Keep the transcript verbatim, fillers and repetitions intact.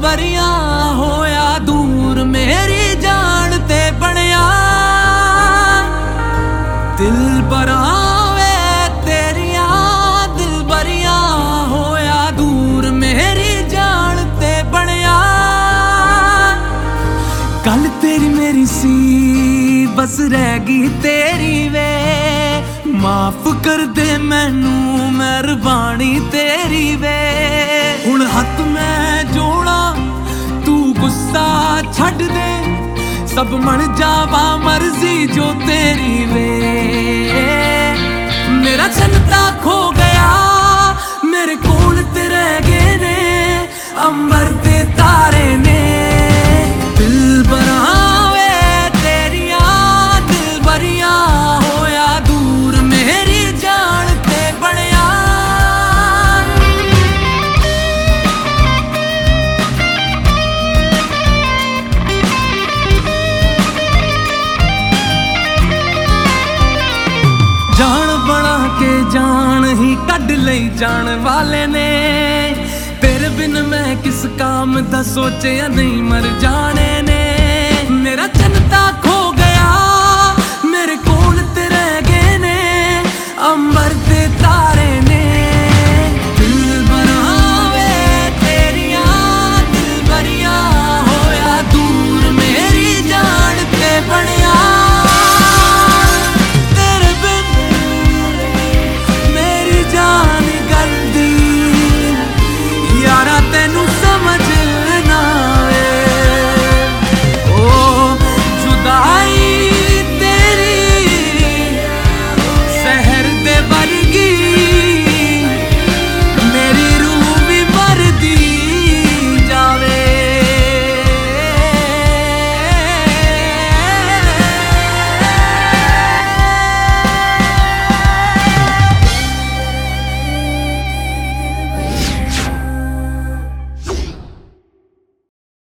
बरिया होया दूर मेरी जान ते बनया दिल बरावे तेरिया दिल बरिया होया दूर मेरी जान ते बनया गल तेरी मेरी सी बस रह गई तेरी वे माफ कर दे मैनू मेहरबानी तेरी वे हुण हथ मैं जोड़ा तू गुस्सा छड्ड दे सब मन जावा मर्जी जो तेरी वे मेरा चलता खो गया मेरे कोल ते रह गए ने अंबर ते तारे ने दिल बनावे तेरिया दिल बरिया होया दूर मेरी जान ते बनया जान बना के जान ही कढ लई जान वाले ने तेरे बिन मैं किस काम दा सोचे नहीं मर जाने ने